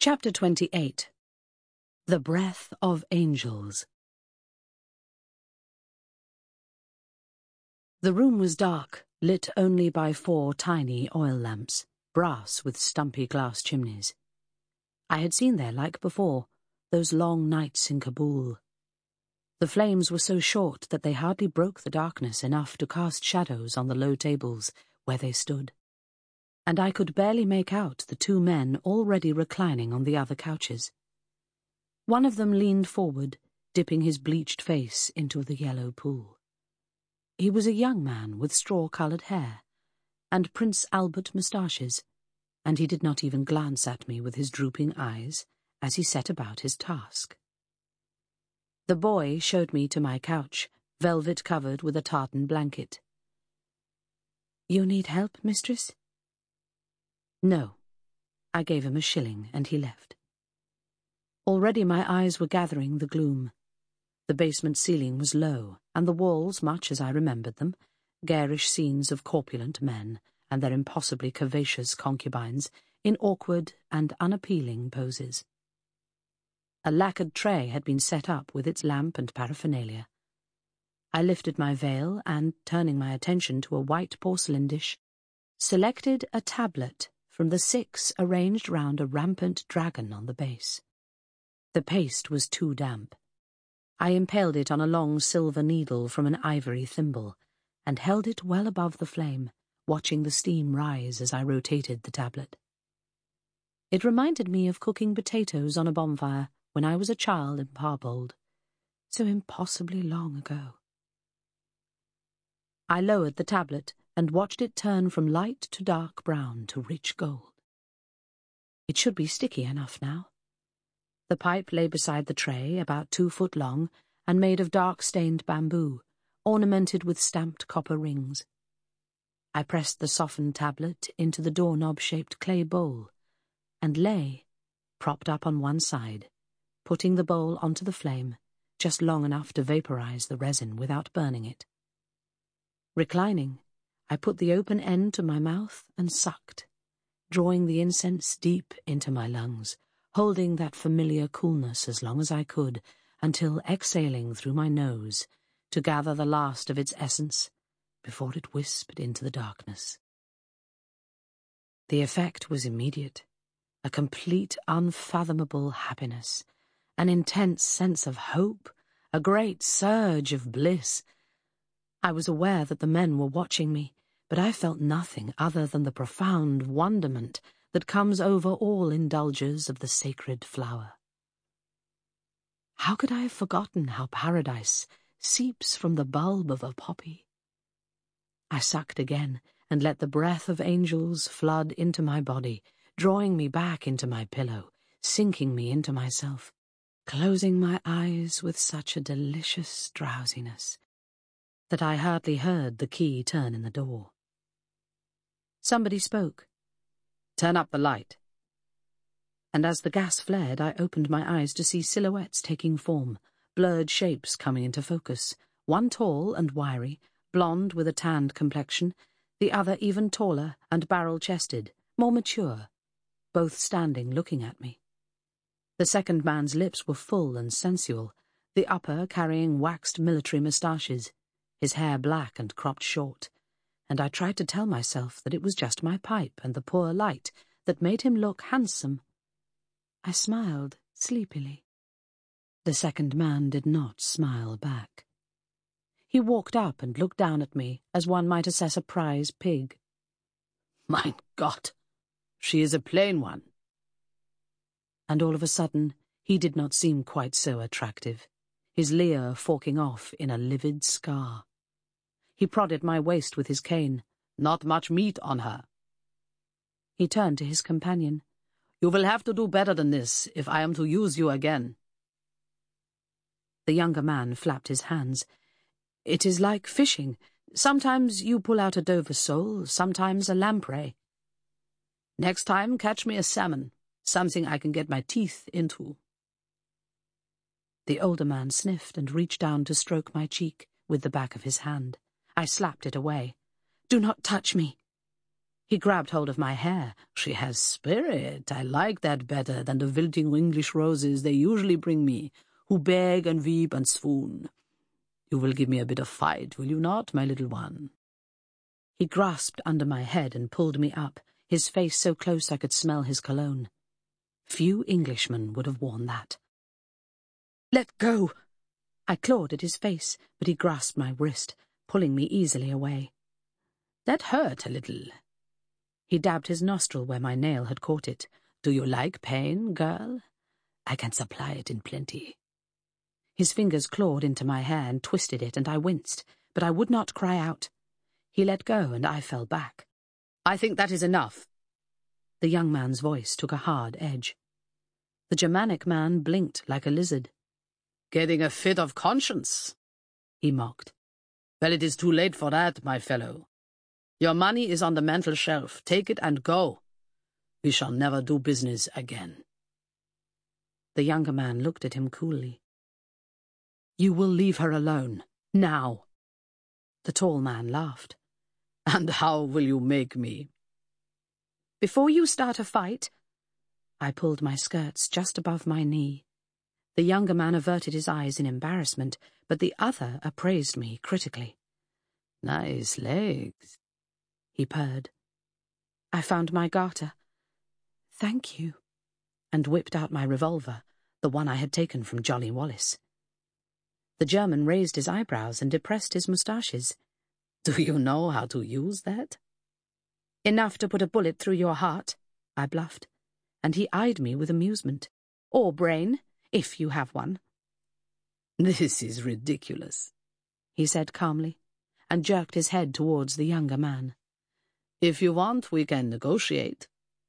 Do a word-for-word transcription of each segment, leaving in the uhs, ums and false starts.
Chapter twenty-eight. The Breath of Angels. The room was dark, lit only by four tiny oil lamps, brass with stumpy glass chimneys. I had seen their like before, those long nights in Kabul. The flames were so short that they hardly broke the darkness enough to cast shadows on the low tables where they stood, and I could barely make out the two men already reclining on the other couches. One of them leaned forward, dipping his bleached face into the yellow pool. He was a young man with straw-coloured hair and Prince Albert moustaches, and he did not even glance at me with his drooping eyes as he set about his task. The boy showed me to my couch, velvet covered with a tartan blanket. "You need help, mistress?" "No." I gave him a shilling, and he left. Already my eyes were gathering the gloom. The basement ceiling was low, and the walls, much as I remembered them, garish scenes of corpulent men and their impossibly curvaceous concubines in awkward and unappealing poses. A lacquered tray had been set up with its lamp and paraphernalia. I lifted my veil and, turning my attention to a white porcelain dish, selected a tablet from the six arranged round a rampant dragon on the base. The paste was too damp. I impaled it on a long silver needle from an ivory thimble, and held it well above the flame, watching the steam rise as I rotated the tablet. It reminded me of cooking potatoes on a bonfire when I was a child in Parbold, so impossibly long ago. I lowered the tablet and watched it turn from light to dark brown to rich gold. It should be sticky enough now. The pipe lay beside the tray, about two foot long, and made of dark-stained bamboo, ornamented with stamped copper rings. I pressed the softened tablet into the doorknob-shaped clay bowl, and lay, propped up on one side, putting the bowl onto the flame, just long enough to vaporize the resin without burning it. Reclining, I put the open end to my mouth and sucked, drawing the incense deep into my lungs, holding that familiar coolness as long as I could, until exhaling through my nose to gather the last of its essence before it whispered into the darkness. The effect was immediate, a complete, unfathomable happiness, an intense sense of hope, a great surge of bliss. I was aware that the men were watching me, but I felt nothing other than the profound wonderment that comes over all indulgers of the sacred flower. How could I have forgotten how paradise seeps from the bulb of a poppy? I sucked again and let the breath of angels flood into my body, drawing me back into my pillow, sinking me into myself, closing my eyes with such a delicious drowsiness that I hardly heard the key turn in the door. Somebody spoke. "Turn up the light." And as the gas flared, I opened my eyes to see silhouettes taking form, blurred shapes coming into focus, one tall and wiry, blonde with a tanned complexion, the other even taller and barrel-chested, more mature, both standing looking at me. The second man's lips were full and sensual, the upper carrying waxed military moustaches, his hair black and cropped short, and I tried to tell myself that it was just my pipe and the poor light that made him look handsome. I smiled sleepily. The second man did not smile back. He walked up and looked down at me as one might assess a prize pig. "Mein Gott, she is a plain one." And all of a sudden, he did not seem quite so attractive, his leer forking off in a livid scar. He prodded my waist with his cane. "Not much meat on her." He turned to his companion. "You will have to do better than this if I am to use you again." The younger man flapped his hands. "It is like fishing. Sometimes you pull out a Dover sole, sometimes a lamprey." "Next time catch me a salmon, something I can get my teeth into." The older man sniffed and reached down to stroke my cheek with the back of his hand. I slapped it away. "Do not touch me." He grabbed hold of my hair. "She has spirit. I like that better than the wilting English roses they usually bring me, who beg and weep and swoon. You will give me a bit of fight, will you not, my little one?" He grasped under my head and pulled me up, his face so close I could smell his cologne. Few Englishmen would have worn that. "Let go!" I clawed at his face, but he grasped my wrist, pulling me easily away. "That hurt a little." He dabbed his nostril where my nail had caught it. "Do you like pain, girl? I can supply it in plenty." His fingers clawed into my hair and twisted it, and I winced, but I would not cry out. He let go, and I fell back. "I think that is enough." The young man's voice took a hard edge. The Germanic man blinked like a lizard. "Getting a fit of conscience?" he mocked. "Well, it is too late for that, my fellow. Your money is on the mantel shelf. Take it and go. We shall never do business again." The younger man looked at him coolly. "You will leave her alone, now." The tall man laughed. "And how will you make me?" "Before you start a fight—" I pulled my skirts just above my knee. The younger man averted his eyes in embarrassment, but the other appraised me critically. "Nice legs," he purred. I found my garter. "Thank you," and whipped out my revolver, the one I had taken from Jolly Wallace. The German raised his eyebrows and depressed his moustaches. "Do you know how to use that?" "Enough to put a bullet through your heart," I bluffed, and he eyed me with amusement. "Or brain, if you have one." "This is ridiculous," he said calmly, and jerked his head towards the younger man. "If you want, we can negotiate."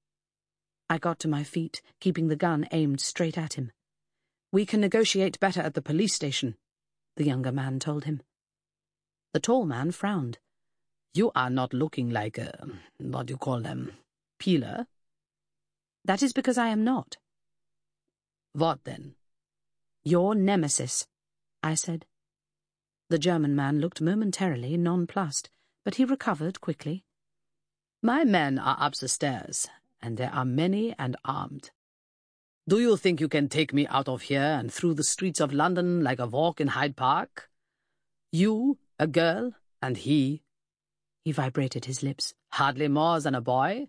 I got to my feet, keeping the gun aimed straight at him. "We can negotiate better at the police station," the younger man told him. The tall man frowned. "You are not looking like a, what do you call them, peeler?" "That is because I am not." "What then?" "Your nemesis," I said. The German man looked momentarily nonplussed, but he recovered quickly. "My men are up the stairs, and there are many and armed. Do you think you can take me out of here and through the streets of London like a walk in Hyde Park? You, a girl, and he—" he vibrated his lips, "hardly more than a boy?"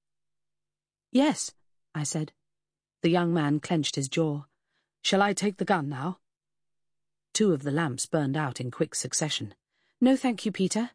"Yes," I said. The young man clenched his jaw. "Shall I take the gun now?" Two of the lamps burned out in quick succession. "No, thank you, Peter."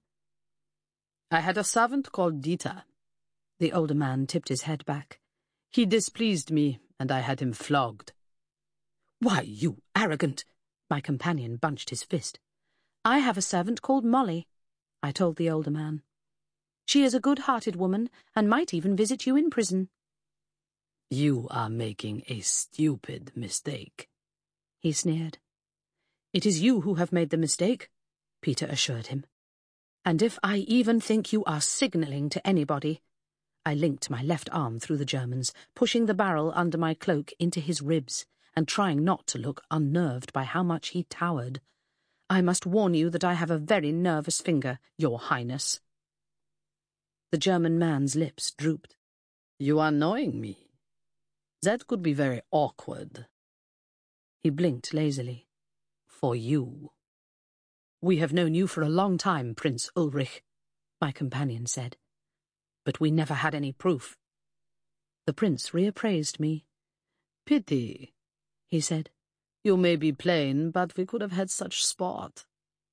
"I had a servant called Dieter." The older man tipped his head back. "He displeased me, and I had him flogged." "Why, you arrogant—" My companion bunched his fist. "I have a servant called Molly," I told the older man. "She is a good-hearted woman, and might even visit you in prison." "You are making a stupid mistake," he sneered. "It is you who have made the mistake," Peter assured him. "And if I even think you are signalling to anybody—" I linked my left arm through the German's, pushing the barrel under my cloak into his ribs, and trying not to look unnerved by how much he towered. "I must warn you that I have a very nervous finger, Your Highness." The German man's lips drooped. "You are knowing me. That could be very awkward." He blinked lazily. "For you." "We have known you for a long time, Prince Ulrich," my companion said. "But we never had any proof." The prince reappraised me. "Pity," he said. "You may be plain, but we could have had such sport."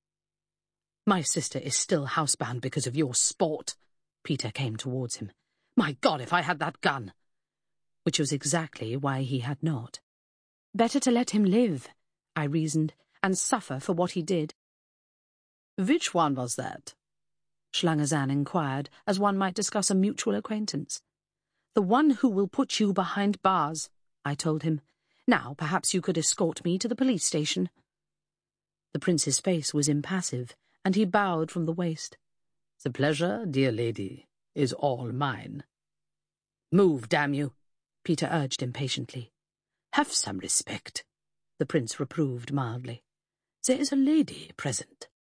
"My sister is still housebound because of your sport." Peter came towards him. "My God, if I had that gun!" Which was exactly why he had not. "Better to let him live," I reasoned, "and suffer for what he did." "Which one was that?" Schlangenstein inquired, as one might discuss a mutual acquaintance. "The one who will put you behind bars," I told him. "Now, perhaps you could escort me to the police station." The prince's face was impassive, and he bowed from the waist. "The pleasure, dear lady, is all mine." "Move, damn you," Peter urged impatiently. "Have some respect," the prince reproved mildly. "There is a lady present."